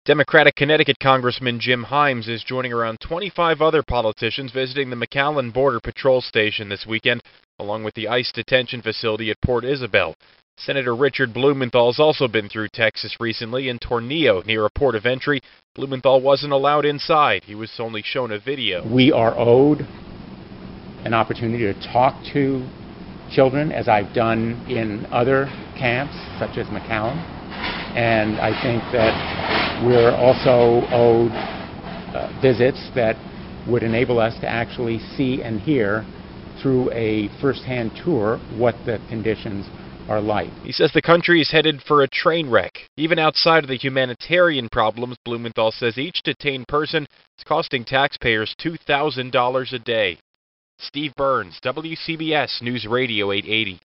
Democratic Connecticut Congressman Jim Himes is joining around 25 other politicians visiting the McAllen Border Patrol Station this weekend, along with the ICE detention facility at Port Isabel. Senator Richard Blumenthal has also been through Texas recently in Tornillo, near a port of entry. Blumenthal wasn't allowed inside. He was only shown a video. We are owed an opportunity to talk to children, as I've done in other camps, such as McAllen. And I think that we're also owed visits that would enable us to actually see and hear through a first-hand tour what the conditions are like. He says the country is headed for a train wreck. Even outside of the humanitarian problems, Blumenthal says each detained person is costing taxpayers $2,000 a day. Steve Burns, WCBS News Radio 880.